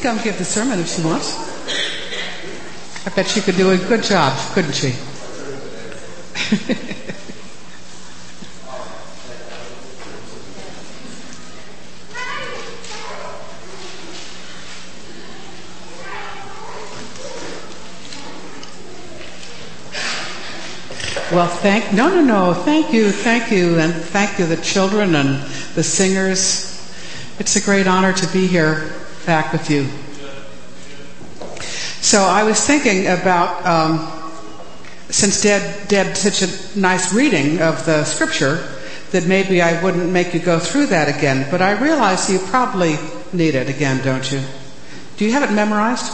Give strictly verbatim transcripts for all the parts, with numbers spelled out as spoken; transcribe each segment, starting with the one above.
can come give the sermon if she wants. I bet she could do a good job, couldn't she? Well, thank, no, no, no, thank you, thank you, and thank you, the children and the singers. It's a great honor to be here back with you. So I was thinking about, um, since Deb did such a nice reading of the scripture, that maybe I wouldn't make you go through that again, but I realize you probably need it again, don't you? Do you have it memorized?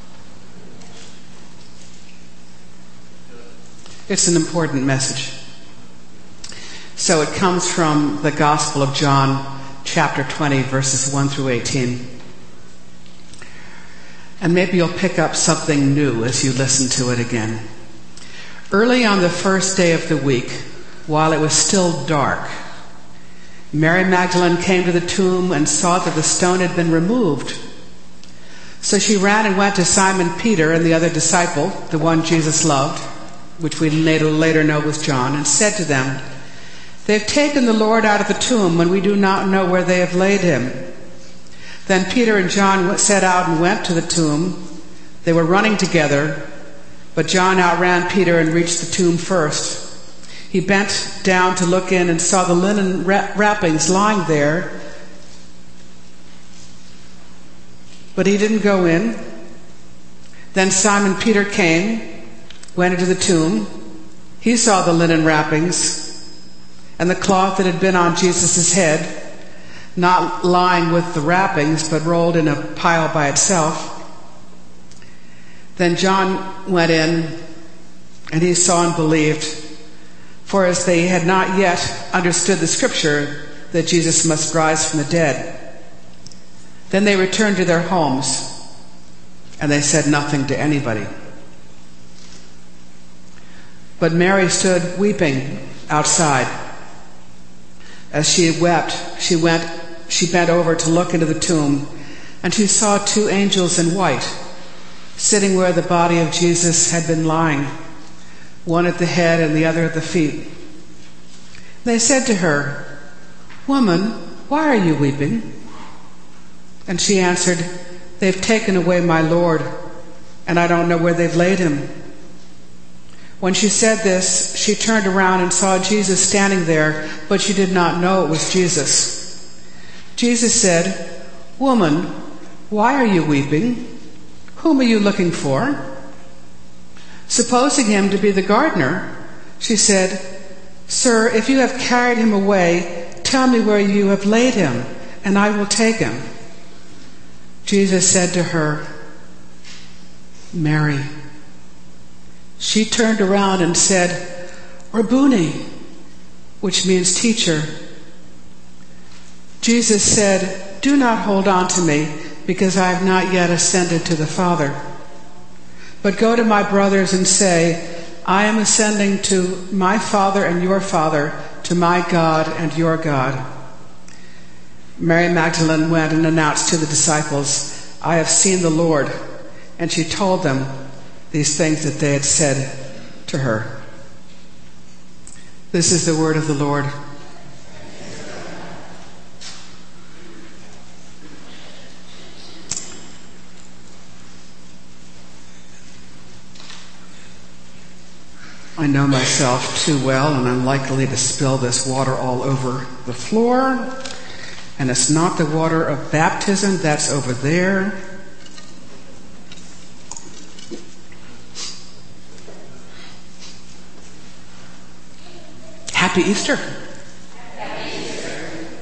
It's an important message. So it comes from the Gospel of John, chapter twenty, verses one through eighteen. And maybe you'll pick up something new as you listen to it again. Early on the first day of the week, while it was still dark, Mary Magdalene came to the tomb and saw that the stone had been removed. So she ran and went to Simon Peter and the other disciple, the one Jesus loved, which we later, later know was John, and said to them, "They've taken the Lord out of the tomb, and we do not know where they have laid him." Then Peter and John set out and went to the tomb. They were running together, but John outran Peter and reached the tomb first. He bent down to look in and saw the linen wrappings lying there, but he didn't go in. Then Simon Peter came, went into the tomb. He saw the linen wrappings and the cloth that had been on Jesus' head, not lying with the wrappings, but rolled in a pile by itself. Then John went in, and he saw and believed, for as they had not yet understood the scripture that Jesus must rise from the dead. Then they returned to their homes, and they said nothing to anybody. But Mary stood weeping outside. As she wept, she went, she bent over to look into the tomb, and she saw two angels in white, sitting where the body of Jesus had been lying, one at the head and the other at the feet. They said to her, "Woman, why are you weeping?" And she answered, "They've taken away my Lord, and I don't know where they've laid him." When she said this, she turned around and saw Jesus standing there, but she did not know it was Jesus. Jesus said, "Woman, why are you weeping? Whom are you looking for?" Supposing him to be the gardener, she said, "Sir, if you have carried him away, tell me where you have laid him, and I will take him." Jesus said to her, "Mary." She turned around and said, "Rabboni," which means teacher. Jesus said, "Do not hold on to me, because I have not yet ascended to the Father. But go to my brothers and say, I am ascending to my Father and your Father, to my God and your God." Mary Magdalene went and announced to the disciples, "I have seen the Lord." And she told them these things that they had said to her. This is the word of the Lord. I know myself too well, and I'm likely to spill this water all over the floor. And it's not the water of baptism, that's over there. Happy Easter. Happy Easter.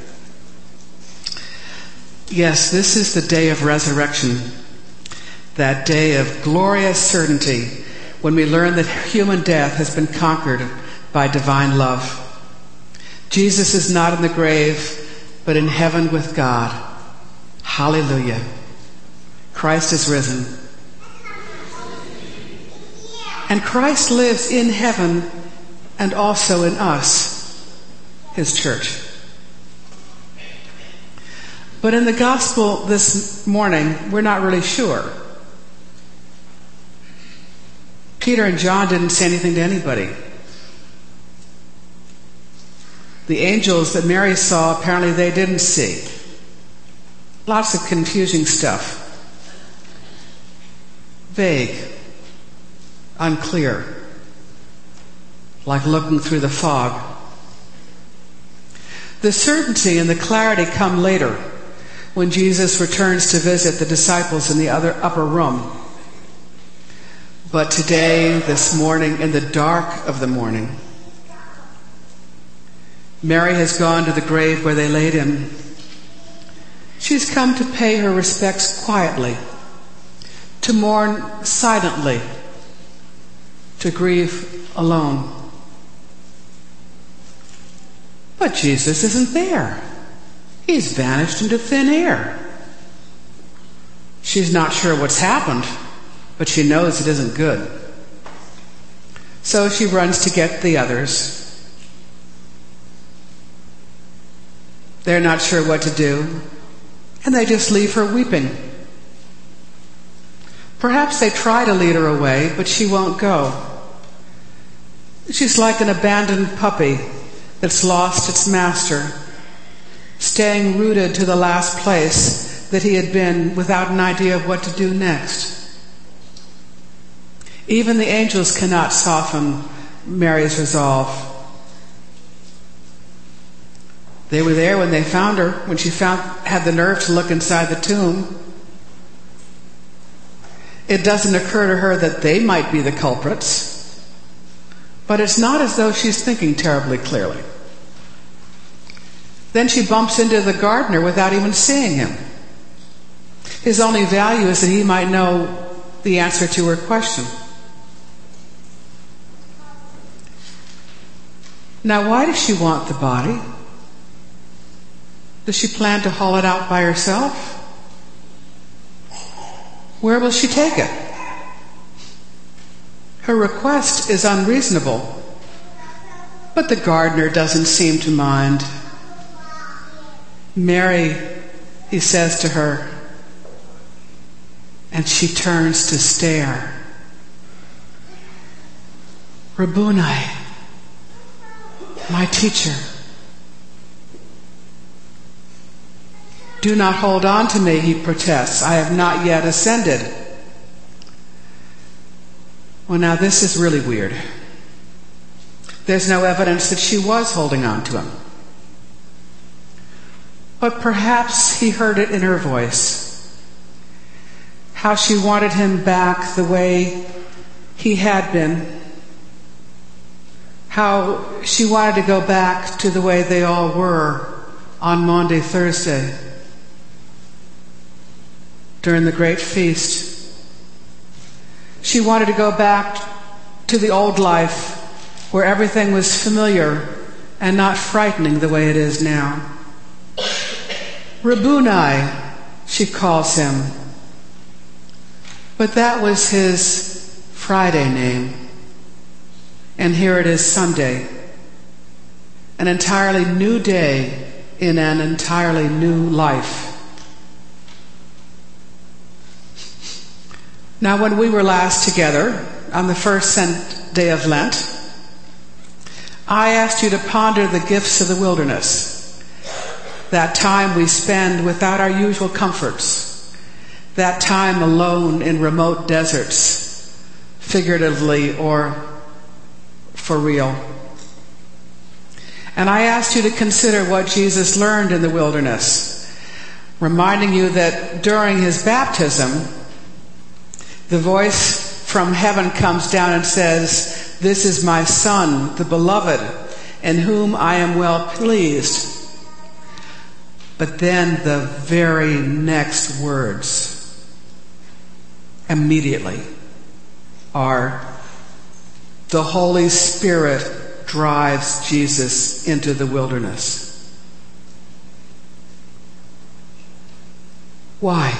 Yes, this is the day of resurrection, that day of glorious certainty when we learn that human death has been conquered by divine love. Jesus is not in the grave, but in heaven with God. Hallelujah. Christ is risen. And Christ lives in heaven and also in us, his church. But in the gospel this morning, we're not really sure. Peter and John didn't say anything to anybody. The angels that Mary saw, apparently they didn't see. Lots of confusing stuff. Vague. Unclear. Like looking through the fog. The certainty and the clarity come later when Jesus returns to visit the disciples in the other upper room. But today, this morning, in the dark of the morning, Mary has gone to the grave where they laid him. She's come to pay her respects quietly, to mourn silently, to grieve alone. But Jesus isn't there. He's vanished into thin air. She's not sure what's happened, but she knows it isn't good. So she runs to get the others. They're not sure what to do, and they just leave her weeping. Perhaps they try to lead her away, but she won't go. She's like an abandoned puppy that's lost its master, staying rooted to the last place that he had been without an idea of what to do next. Even the angels cannot soften Mary's resolve. They were there when they found her, when she found had the nerve to look inside the tomb. It doesn't occur to her that they might be the culprits, but it's not as though she's thinking terribly clearly. Then she bumps into the gardener without even seeing him. His only value is that he might know the answer to her question. Now, why does she want the body? Does she plan to haul it out by herself? Where will she take it? Her request is unreasonable, but the gardener doesn't seem to mind. Mary, he says to her, and she turns to stare. Rabboni, my teacher. Do not hold on to me, he protests. I have not yet ascended. Well, now this is really weird. There's no evidence that she was holding on to him. But perhaps he heard it in her voice. How she wanted him back the way he had been. How she wanted to go back to the way they all were on Maundy Thursday during the great feast. She wanted to go back to the old life where everything was familiar and not frightening the way it is now. Rabboni, she calls him. But that was his Friday name. And here it is Sunday. An entirely new day in an entirely new life. Now, when we were last together on the first day of Lent, I asked you to ponder the gifts of the wilderness, that time we spend without our usual comforts, that time alone in remote deserts, figuratively or for real. And I asked you to consider what Jesus learned in the wilderness, reminding you that during his baptism, the voice from heaven comes down and says, "This is my Son, the beloved, in whom I am well pleased." But then the very next words, immediately, are, "The Holy Spirit drives Jesus into the wilderness." Why?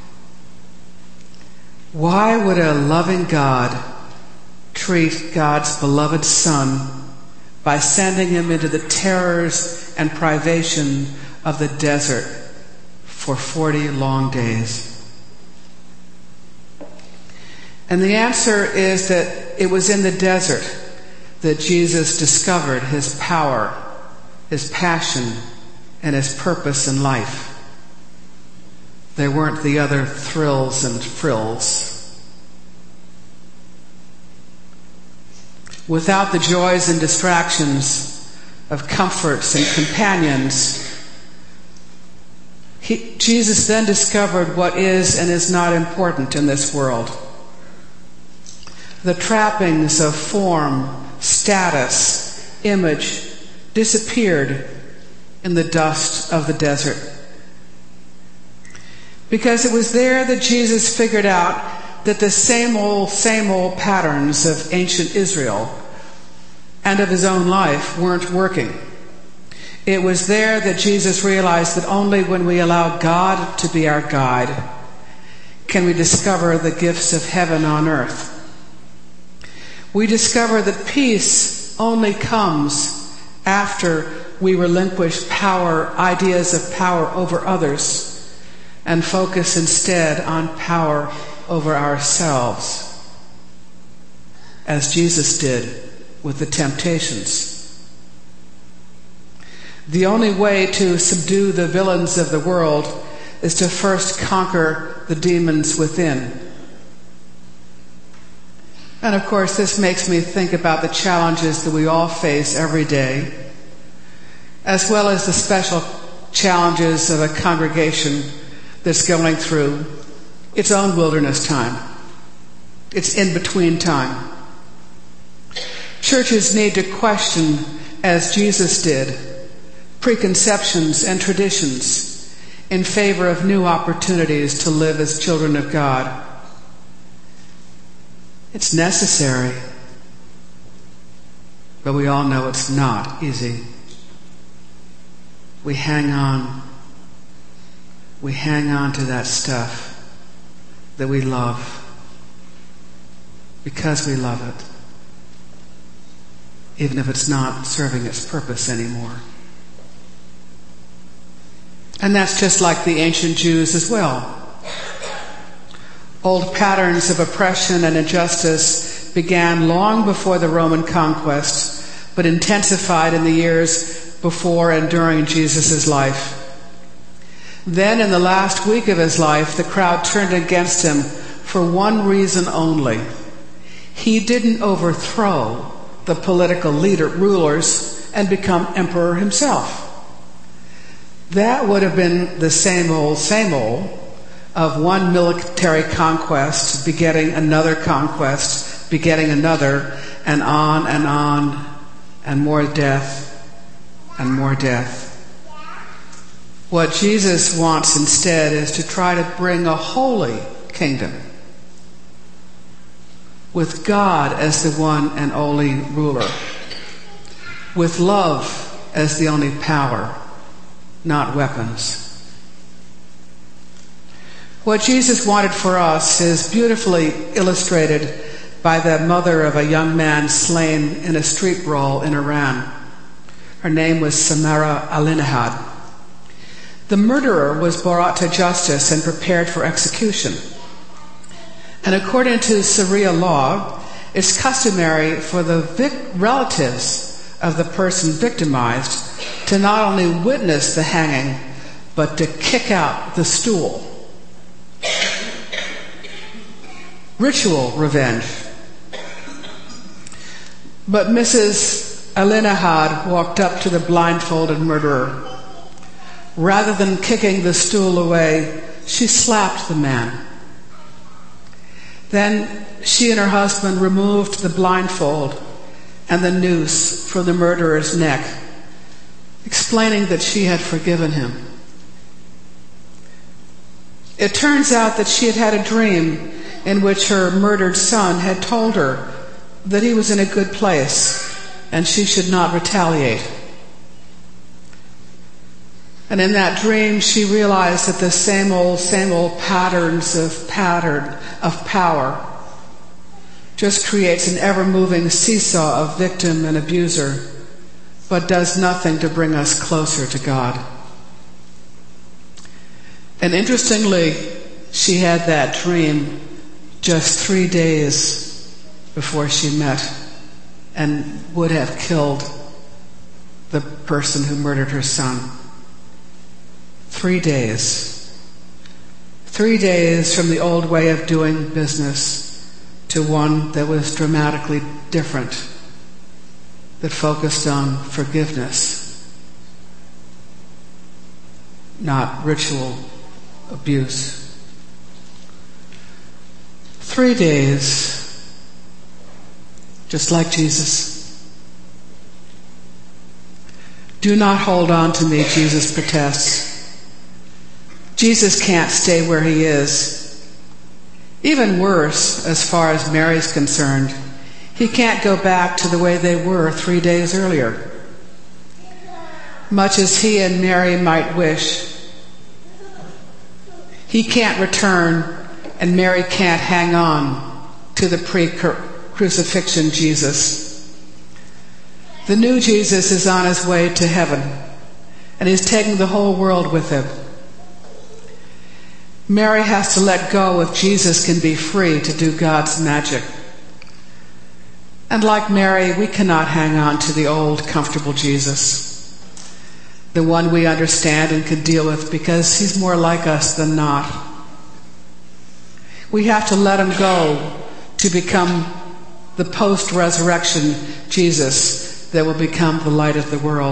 Why would a loving God treat God's beloved Son by sending him into the terrors and privation of the desert for forty long days? And the answer is that it was in the desert that Jesus discovered his power, his passion, and his purpose in life. There weren't the other thrills and frills. Without the joys and distractions of comforts and companions, he, Jesus then discovered what is and is not important in this world. The trappings of form, status, image disappeared in the dust of the desert. Because it was there that Jesus figured out that the same old, same old patterns of ancient Israel and of his own life weren't working. It was there that Jesus realized that only when we allow God to be our guide can we discover the gifts of heaven on earth. We discover that peace only comes after we relinquish power, ideas of power over others, and focus instead on power over ourselves, as Jesus did with the temptations. The only way to subdue the villains of the world is to first conquer the demons within. And of course, this makes me think about the challenges that we all face every day, as well as the special challenges of a congregation that's going through its own wilderness time, its in-between time. Churches need to question, as Jesus did, preconceptions and traditions in favor of new opportunities to live as children of God. It's necessary, but we all know it's not easy. We hang on. We hang on to that stuff that we love because we love it, even if it's not serving its purpose anymore. And that's just like the ancient Jews as well. Old patterns of oppression and injustice began long before the Roman conquest, but intensified in the years before and during Jesus' life. Then, in the last week of his life, the crowd turned against him for one reason only. He didn't overthrow the political leader, rulers and become emperor himself. That would have been the same old, same old of one military conquest begetting another conquest, begetting another, and on and on, and more death and more death. What Jesus wants instead is to try to bring a holy kingdom with God as the one and only ruler, with love as the only power, not weapons. What Jesus wanted for us is beautifully illustrated by the mother of a young man slain in a street brawl in Iran. Her name was Samara Alinehad. The murderer was brought to justice and prepared for execution. And according to Sharia law, it's customary for the vic- relatives of the person victimized to not only witness the hanging, but to kick out the stool. Ritual revenge. But Missus Alinehad walked up to the blindfolded murderer. Rather than kicking the stool away, she slapped the man. Then she and her husband removed the blindfold and the noose from the murderer's neck, explaining that she had forgiven him. It turns out that she had had a dream in which her murdered son had told her that he was in a good place and she should not retaliate. And in that dream, she realized that the same old, same old patterns of pattern of power just creates an ever-moving seesaw of victim and abuser, but does nothing to bring us closer to God. And interestingly, she had that dream just three days before she met and would have killed the person who murdered her son. Three days. Three days from the old way of doing business to one that was dramatically different, that focused on forgiveness, not ritual abuse. Three days, just like Jesus. Do not hold on to me, Jesus protests. Jesus can't stay where he is. Even worse, as far as Mary's concerned, he can't go back to the way they were three days earlier. Much as he and Mary might wish, he can't return, and Mary can't hang on to the pre-crucifixion Jesus. The new Jesus is on his way to heaven, and he's taking the whole world with him. Mary has to let go if Jesus can be free to do God's magic. And like Mary, we cannot hang on to the old, comfortable Jesus, the one we understand and can deal with because he's more like us than not. We have to let him go to become the post-resurrection Jesus that will become the light of the world.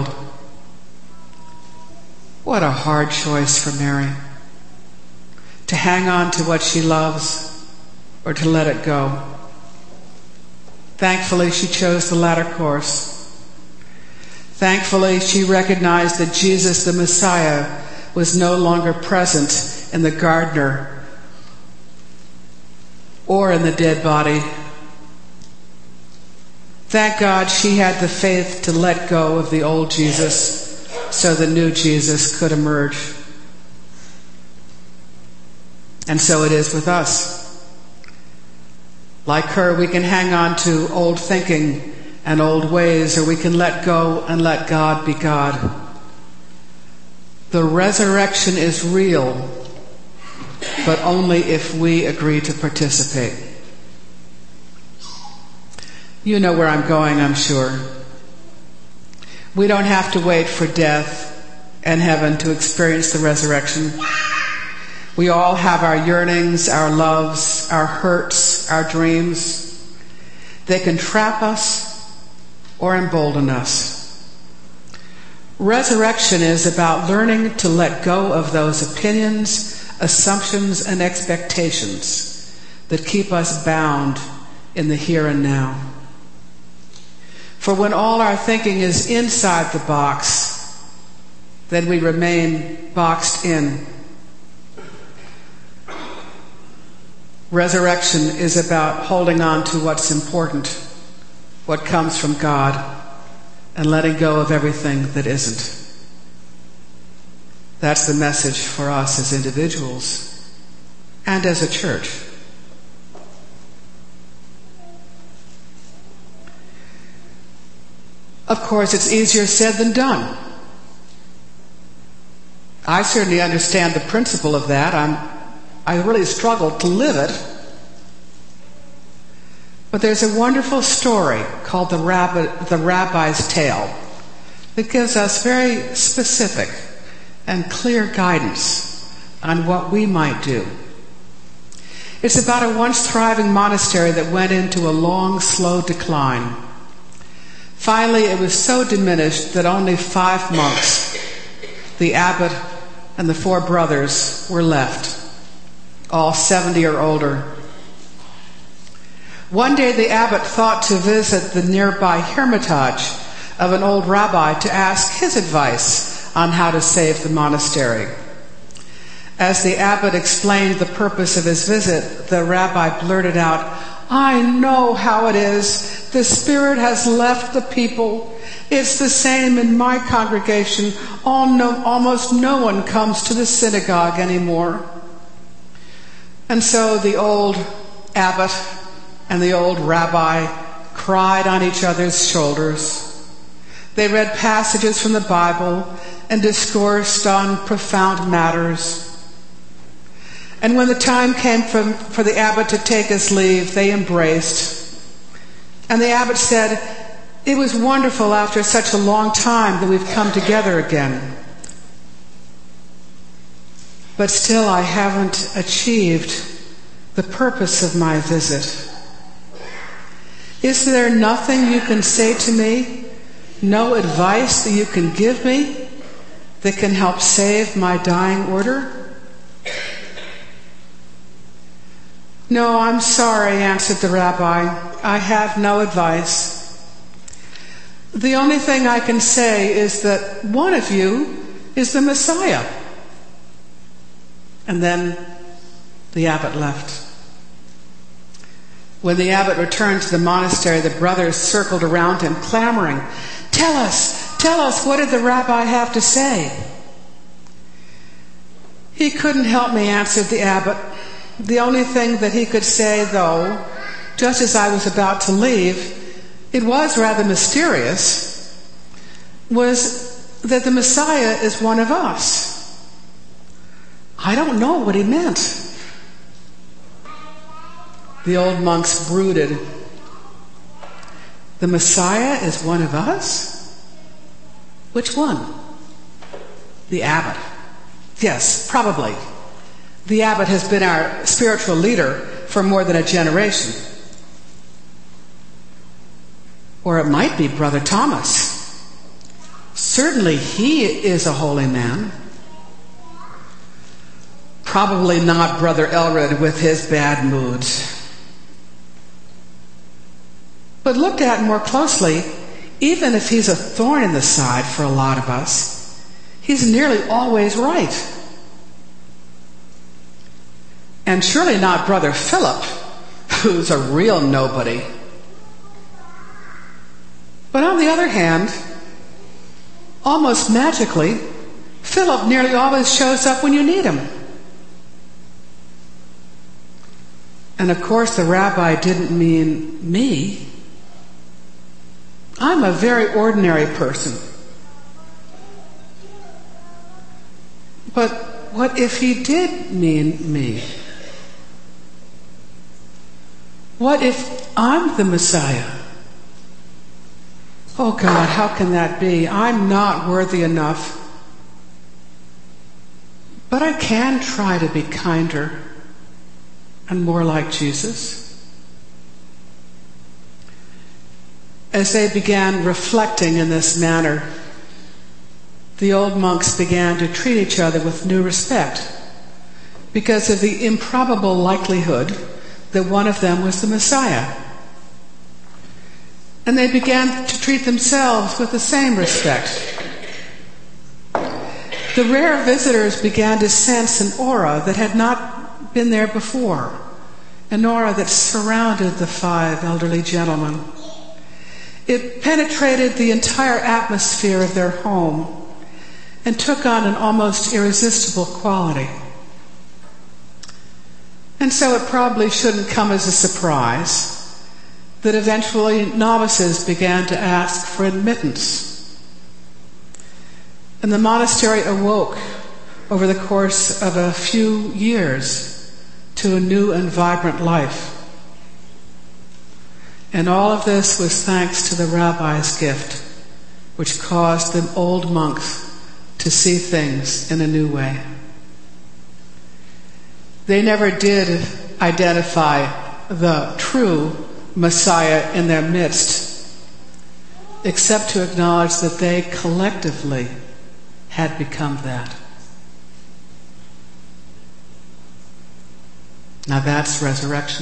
What a hard choice for Mary. To hang on to what she loves or to let it go. Thankfully, she chose the latter course. Thankfully, she recognized that Jesus, the Messiah, was no longer present in the gardener or in the dead body. Thank God she had the faith to let go of the old Jesus so the new Jesus could emerge. And so it is with us. Like her, we can hang on to old thinking and old ways, or we can let go and let God be God. The resurrection is real, but only if we agree to participate. You know where I'm going, I'm sure. We don't have to wait for death and heaven to experience the resurrection. We all have our yearnings, our loves, our hurts, our dreams. They can trap us or embolden us. Resurrection is about learning to let go of those opinions, assumptions, and expectations that keep us bound in the here and now. For when all our thinking is inside the box, then we remain boxed in. Resurrection is about holding on to what's important, what comes from God, and letting go of everything that isn't. That's the message for us as individuals and as a church. Of course, it's easier said than done. I certainly understand the principle of that. I'm I really struggled to live it. But there's a wonderful story called the, Rabbi, the Rabbi's Tale that gives us very specific and clear guidance on what we might do. It's about a once thriving monastery that went into a long, slow decline. Finally, it was so diminished that only five monks, the abbot and the four brothers, were left. All seventy or older. One day the abbot thought to visit the nearby hermitage of an old rabbi to ask his advice on how to save the monastery. As the abbot explained the purpose of his visit, the rabbi blurted out, "I know how it is. The Spirit has left the people. It's the same in my congregation. All no, almost no one comes to the synagogue anymore." And so the old abbot and the old rabbi cried on each other's shoulders. They read passages from the Bible and discoursed on profound matters. And when the time came for, for the abbot to take his leave, they embraced. And the abbot said, "It was wonderful after such a long time that we've come together again. But still I haven't achieved the purpose of my visit. Is there nothing you can say to me? No advice that you can give me that can help save my dying order?" "No, I'm sorry," answered the rabbi. "I have no advice. The only thing I can say is that one of you is the Messiah." And then the abbot left. When the abbot returned to the monastery, the brothers circled around him, clamoring, "Tell us, tell us, what did the rabbi have to say?" "He couldn't help me," answered the abbot. "The only thing that he could say, though, just as I was about to leave, it was rather mysterious, was that the Messiah is one of us. I don't know what he meant." The old monks brooded. "The Messiah is one of us? Which one?" "The abbot." "Yes, probably. The abbot has been our spiritual leader for more than a generation." "Or it might be Brother Thomas. Certainly he is a holy man." "Probably not Brother Elred with his bad moods." "But looked at more closely, even if he's a thorn in the side for a lot of us, he's nearly always right." "And surely not Brother Philip, who's a real nobody." "But on the other hand, almost magically, Philip nearly always shows up when you need him." And of course the rabbi didn't mean me. I'm a very ordinary person. But what if he did mean me? What if I'm the Messiah? Oh God, how can that be? I'm not worthy enough. But I can try to be kinder and more like Jesus. As they began reflecting in this manner, the old monks began to treat each other with new respect because of the improbable likelihood that one of them was the Messiah. And they began to treat themselves with the same respect. The rare visitors began to sense an aura that had not been there before, an aura that surrounded the five elderly gentlemen. It penetrated the entire atmosphere of their home and took on an almost irresistible quality. And so it probably shouldn't come as a surprise that eventually novices began to ask for admittance. And the monastery awoke over the course of a few years to a new and vibrant life. And all of this was thanks to the rabbi's gift, which caused the old monks to see things in a new way. They never did identify the true Messiah in their midst, except to acknowledge that they collectively had become that. Now that's resurrection.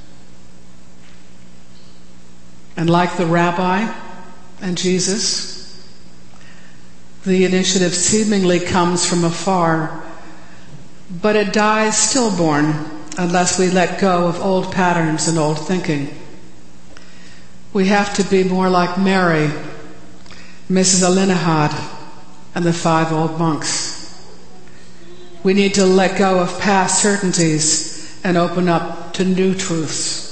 And like the rabbi and Jesus, the initiative seemingly comes from afar, but it dies stillborn unless we let go of old patterns and old thinking. We have to be more like Mary, Missus Alinahad, and the five old monks. We need to let go of past certainties and open up to new truths.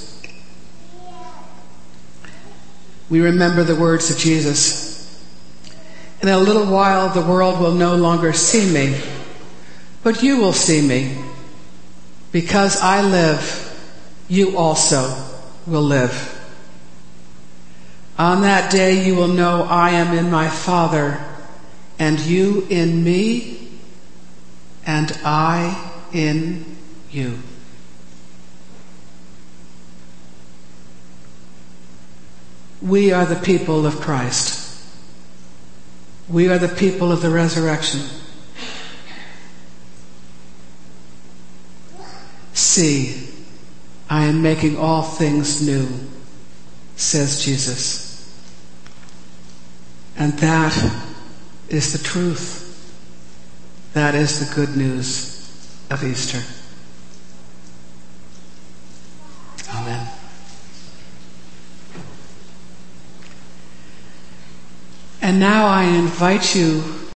We remember the words of Jesus. In a little while the world will no longer see me, but you will see me. Because I live, you also will live. On that day you will know I am in my Father, and you in me, and I in you. We are the people of Christ. We are the people of the resurrection. See, I am making all things new, says Jesus. And that is the truth. That is the good news of Easter. Amen. And now I invite you